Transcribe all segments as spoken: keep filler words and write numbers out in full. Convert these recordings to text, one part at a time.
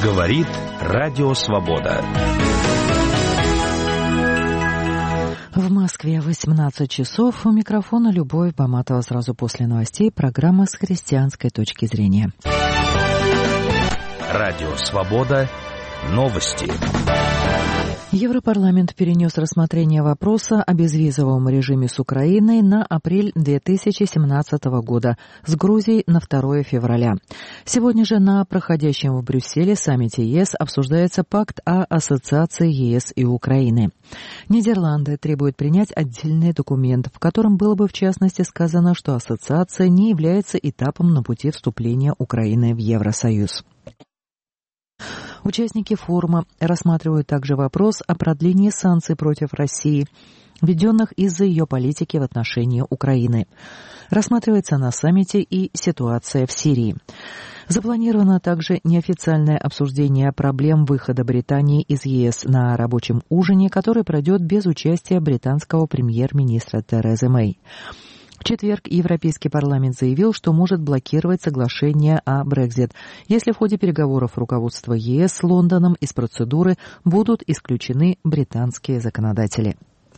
Говорит Радио Свобода. В Москве восемнадцать часов. У микрофона Любовь Баматова. Сразу после новостей программа с христианской точки зрения. Радио Свобода. Новости. Европарламент перенес рассмотрение вопроса о безвизовом режиме с Украиной на апрель две тысячи семнадцатого года, с Грузией на второе февраля. Сегодня же на проходящем в Брюсселе саммите ЕС обсуждается пакт о ассоциации ЕС и Украины. Нидерланды требуют принять отдельный документ, в котором было бы в частности сказано, что ассоциация не является этапом на пути вступления Украины в Евросоюз. Участники форума рассматривают также вопрос о продлении санкций против России, введенных из-за ее политики в отношении Украины. Рассматривается на саммите и ситуация в Сирии. Запланировано также неофициальное обсуждение проблем выхода Британии из ЕС на рабочем ужине, который пройдет без участия британского премьер-министра Терезы Мэй. В четверг Европейский парламент заявил, что может блокировать соглашение о Брексит, если в ходе переговоров руководства ЕС с Лондоном из процедуры будут исключены британские законодатели.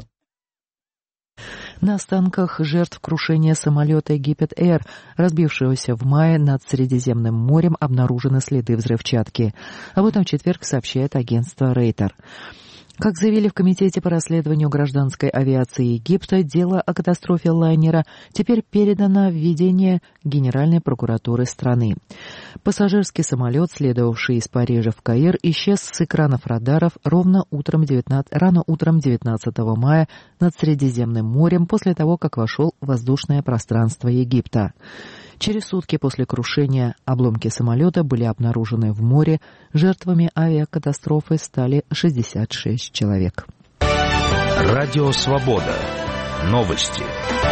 На останках жертв крушения самолета Египет Эйр, разбившегося в мае над Средиземным морем, обнаружены следы взрывчатки. Об этом в четверг сообщает агентство Рейтер. Как заявили в Комитете по расследованию гражданской авиации Египта, дело о катастрофе лайнера теперь передано в ведение Генеральной прокуратуры страны. Пассажирский самолет, следовавший из Парижа в Каир, исчез с экранов радаров ровно утром девятнадцатого, рано утром девятнадцатого мая над Средиземным морем после того, как вошел в воздушное пространство Египта. Через сутки после крушения обломки самолета были обнаружены в море. Жертвами авиакатастрофы стали шестьдесят шесть человек. Радио Свобода. Новости.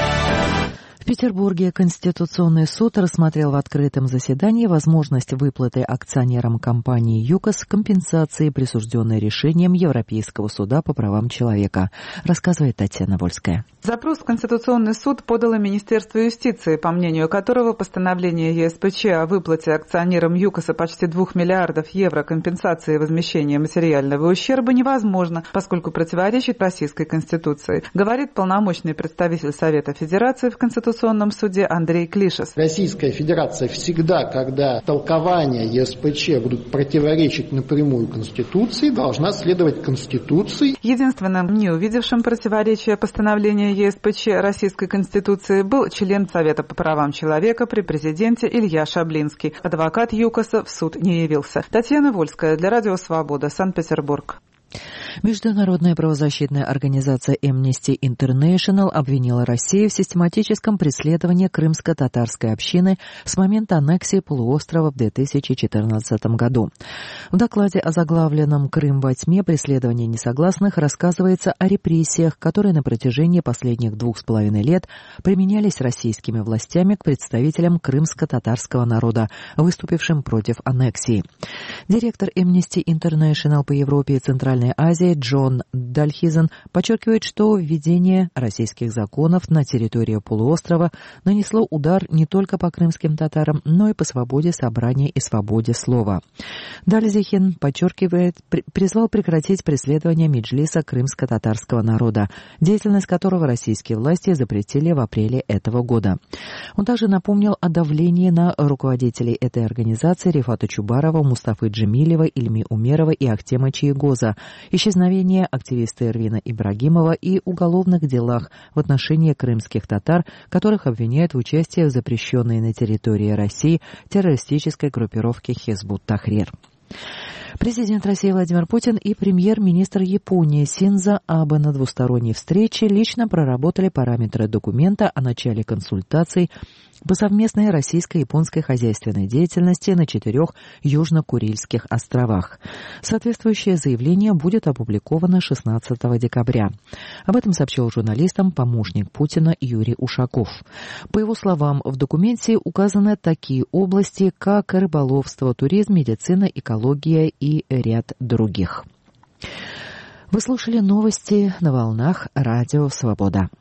В Петербурге Конституционный суд рассмотрел в открытом заседании возможность выплаты акционерам компании ЮКОС компенсации, присужденной решением Европейского суда по правам человека, рассказывает Татьяна Вольская. Запрос в Конституционный суд подало Министерство юстиции, по мнению которого постановление ЕСПЧ о выплате акционерам ЮКОСа почти двух миллиардов евро компенсации и возмещения материального ущерба невозможно, поскольку противоречит Российской Конституции, говорит полномочный представитель Совета Федерации в Конституционном В суде Андрей Клишес. Российская Федерация всегда, когда толкования ЕСПЧ будут противоречить напрямую Конституции, должна следовать Конституции. Единственным не увидевшим противоречия постановления ЕСПЧ Российской Конституции был член Совета по правам человека при президенте Илья Шаблинский. Адвокат ЮКОСа в суд не явился. Татьяна Вольская для Радио Свобода, Санкт-Петербург. Международная правозащитная организация Amnesty International обвинила Россию в систематическом преследовании крымско-татарской общины с момента аннексии полуострова в две тысячи четырнадцатом году. В докладе, озаглавленном «Крым во тьме. Преследование несогласных», рассказывается о репрессиях, которые на протяжении последних двух с половиной лет применялись российскими властями к представителям крымско-татарского народа, выступившим против аннексии. Директор Amnesty International по Европе и Центральной Азии Джон Дальхизен подчеркивает, что введение российских законов на территорию полуострова нанесло удар не только по крымским татарам, но и по свободе собрания и свободе слова. Дальхизен подчеркивает, призвал прекратить преследование Меджлиса крымско-татарского народа, деятельность которого российские власти запретили в апреле этого года. Он также напомнил о давлении на руководителей этой организации Рифата Чубарова, Мустафы Джемилева, Ильми Умерова и Ахтема Чаегоза, исчезновение активиста Эрвина Ибрагимова и уголовных делах в отношении крымских татар, которых обвиняют в участии в запрещенной на территории России террористической группировке Хизбут-Тахрир. Президент России Владимир Путин и премьер-министр Японии Синдзо Абе на двусторонней встрече лично проработали параметры документа о начале консультаций по совместной российско-японской хозяйственной деятельности на четырех Южно-Курильских островах. Соответствующее заявление будет опубликовано шестнадцатого декабря. Об этом сообщил журналистам помощник Путина Юрий Ушаков. По его словам, в документе указаны такие области, как рыболовство, туризм, медицина, экология и ряд других. Вы слушали новости на волнах Радио Свобода.